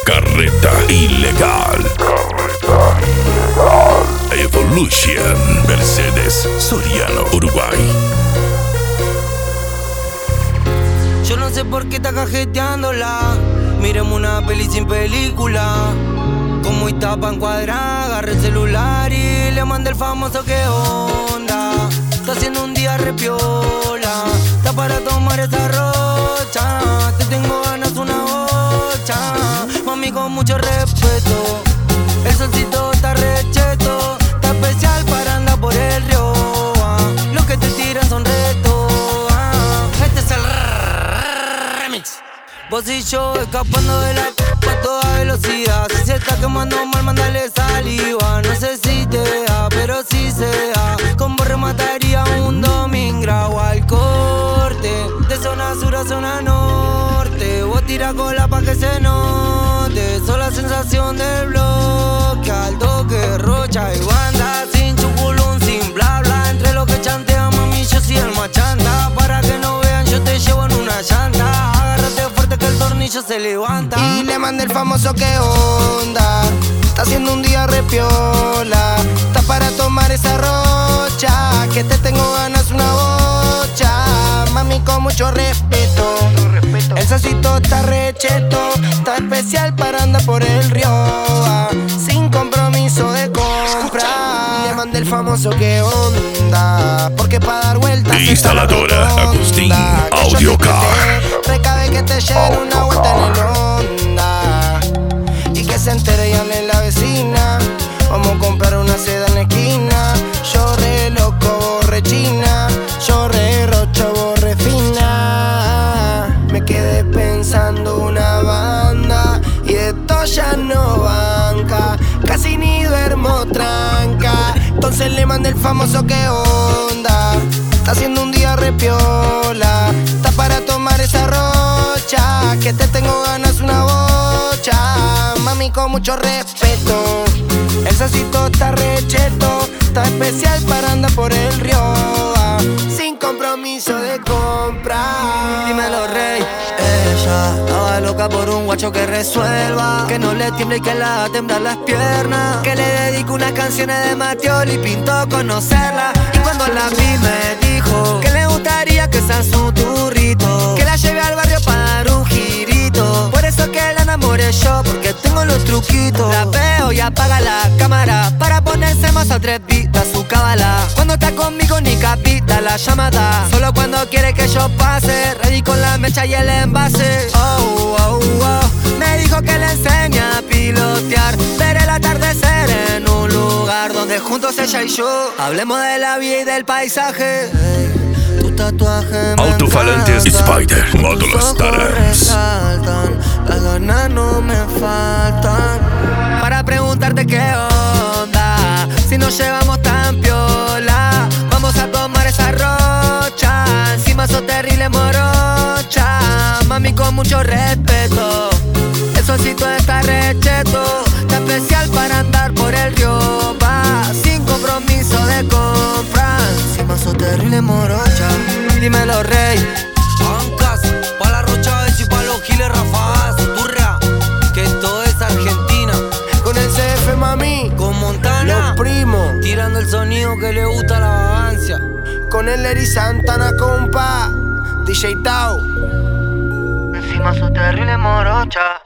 Carreta Ilegal. Evolution. Mercedes, Soriano, Uruguay. Yo no sé por qué está cajeteándola. Miremos una peli sin película. Como está pa' encuadrar, agarré el celular y le mandé el famoso qué onda. Está haciendo un día repiola. Está para tomar esa rocha. Te tengo ganas una bocha. Mami, con mucho respeto. El solcito está recheto. Está especial para andar por el río. Los que te tiran son retos. Este es el remix. Vos y yo escapando de la a toda velocidad. Si se está quemando mal, mándale saliva. No sé si te da, pero si se da. Con vos remataría un domingo al corte. De zona sur a zona norte. Vos tira cola pa' que se note. Son la sensación del bloque. Al toque, rocha y banda. Sin chuculún, sin bla bla. Entre lo que chantea, mami, yo soy el machanta. Para que no vean, yo te llevo en una llanta. Agárrate fuerte que el tornillo se levanta. Y le mandé el famoso qué onda. Está haciendo un día repiola. Está para tomar esa rocha. Que te tengo ganas una bocha. Mami, con mucho respeto. El salsito está recheto. Está especial para andar por el río. Sin compromiso de compra. Y le mandé el famoso qué onda. Porque pa' dar vueltas Instaladora Agustín Audiocar. Recabe que te lleven una vuelta en el Honda. Y que se entere y hable la vecina. Vamos a comprar una seda en la esquina. Yo re loco, borre china. Yo re rocho, borre fina. Me quedé pensando una banda. Y esto ya no banca. Casi ni duermo tranca. Entonces le mandé el famoso qué onda. Está haciendo un día repiola. Está para tomar esa rocha. Que te tengo ganas una bocha. Mami, con mucho respeto. El salsito está recheto. Está especial para andar por el río. Sin compromiso de compra. Dímelo, rey. Ella estaba loca por un guacho que resuelva. Que no le tiemble y que la haga temblar las piernas. Que le dedico unas canciones de Matiol y pintó conocerla. Y cuando la vi me dijo que le gustaría que sea su turrito. Que la lleve al barrio para dar un girito. Por eso que la enamoré yo, porque tengo los truquitos. La veo y apaga la cámara para ponerse más atrevida su cábala. Cuando está conmigo ni capita la llamada. Solo cuando quiere que yo pase. Ready con la mecha y el envase. Oh, oh, oh. Me dijo que le enseña a pilotear. Ver el atardecer en un lugar donde juntos ella y yo hablemos de la vida y del paisaje. Tu tatuaje me Altofalantes encanta. Spider Módulo Tus ojos Starams. resaltan. Las ganas no me faltan para preguntarte qué onda. Si nos llevamos tan piola, vamos a tomar esa rocha. Encima sos terrible morocha. Mami, con mucho respeto. El solcito está recheto. Está especial para andar por el río. Va sin compromiso de compra. Encima sos terrible morocha. Dímelo, rey. Ancas, pa' la rocha y pa' los giles rafadas. Turra, que todo es Argentina. Con el CF, mami. Con Montana, Los primos. tirando el sonido que le gusta la vagancia. Con el Eri Santana, compa. DJ Tao. Encima sos terrible morocha.